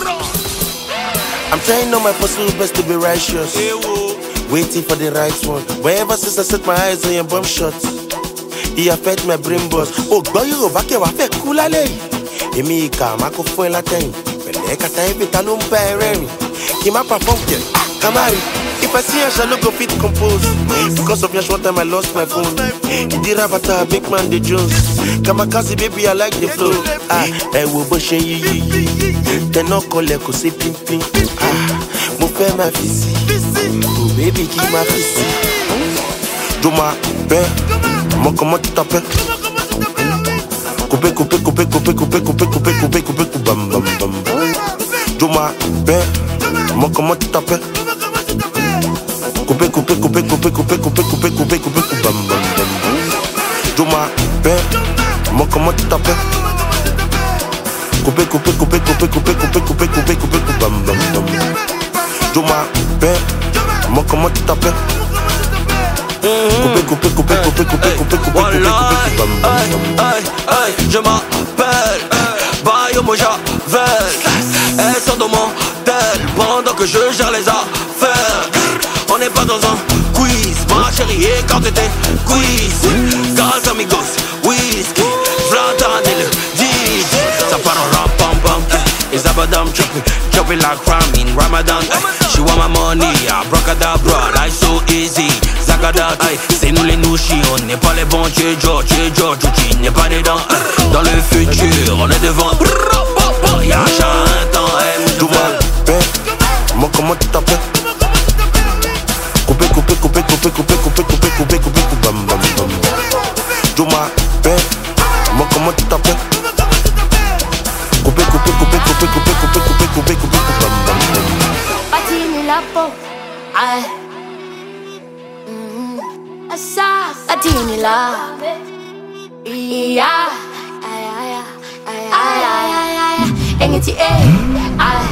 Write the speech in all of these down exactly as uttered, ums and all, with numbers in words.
I'm trying on my possible best to be righteous, waiting for the right one. But ever since I set my eyes on your bum shot, it affect my brain boss. Oh, boy, you back here, I feel cool. Emi ika mako fue la ten. Pele kata ebi talon parent. Kima perform ke Kamari. If I see I shall not go fit compose. Because of your short time I lost my phone. Idira bata big man the Jones. Kamakazi baby I like the flow. Ah, I will bush yi yi yi. Then no call ko say ping ping. Ah, mo fe ma fisi. Oh baby keep my fisi. Juma be, mo comment tu t'appelles? Coupe, coupe, coupe, coupe, coupe, coupe, coupe, coupe, coupe, coupe, bam, bam, bam. Juma, ben, moi comment tu t'appelles? Coupe, coupe, coupe, coupe, coupe, coupe, coupe, coupe, coupe, coupe, bam, bam, bam. Juma, ben, moi comment tu t'appelles? Coupe, coupe, coupe, coupe, coupe, coupe, coupe, coupe, coupe, coupe, bam, bam, bam. Juma, ben, moi comment tu t'appelles? Coupe, coupe, coupe, coupe, coupe, coupe, coupe, coupe, bam, bam, bam. Je m'appelle Bayo Mojavel. Elles sont dans mon tel pendant que je gère les affaires. On n'est pas dans un quiz, ma chérie, et quand t'étais quiz. Gaz amigos, whisky, Vladan et le dix. Ça part en rap, pam pam. It's abadam chopping, chopping like ramen, Ramadan. She want my money, abracadabra, life so easy. Zagadat, c'est nous les nouchis, on n'est pas les bons, tu es George, tu es George, tu n'es pas dedans. Dans le futur, on est devant. Y'a un temps, elle me ben, moi comment tu t'appelles? Coupe, coupe, coupe, coupe, coupe, coupe, coupe, coupe, coupe, coupe, bam, bam, bam. Juma, ben, moi comment tu t'appelles? Coupe, coupe, coupe, coupe, coupe, coupe, coupe, coupe, coupe, coupe, bam, bam, bam. Patini la peau, aïe. Asa, patini la, yeah, aïe, aïe, aïe, aïe, aïe, aïe, engeti aïe.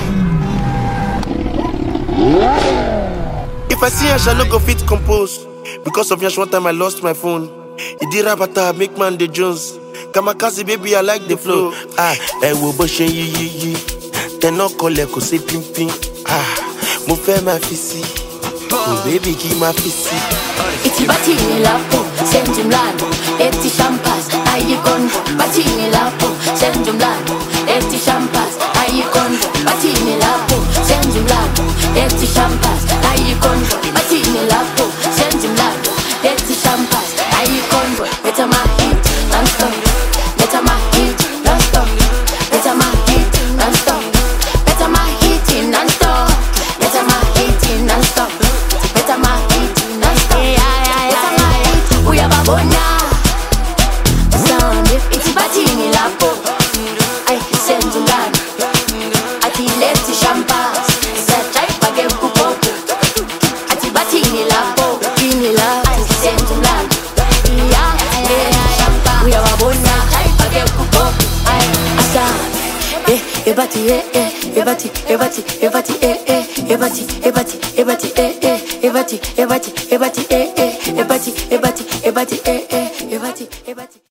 If I see I shall not go fit compose. Because of your short time I lost my phone. Idira bata big man the Jones. Kamakazi baby I like the flow. Ah, I will bush yi yi yi. Then no call ko say ping ping. Ah, mo fe ma fisi. Oh baby keep my fisi. Iti batini lapo, senjum lano, eti champas, ayi konvo. Batini lapo, senjum lano, eti champas, ayi konvo. Batini lapo, senjum lano, eti champas, ayi konvo. Batini lapo, senjum lano, eti champas, ayi konvo. Better my hit, non-stop. Better my hit, non-stop. Better my hit, non-stop. Better my hit, non-stop. Better my hit, non-stop. Better my hit, non-stop. Better my hit, we have a bonya. Sound it, it's batini lapo. I send you land. Ati lefty champagne. Set I forget kupo. Ati batini lapo. Batini lapo. I send you land. Yeah, yeah, champagne. We have a bonya. I forget kupo. I sound. Eh, ebati, eh, eh, ebati, ebati, ebati, eh, eh, ebati, ebati, ebati, eh, eh, ebati, ebati, ebati, eh, eh, ebati, ebati, ebati, eh, eh, ebati, ebati.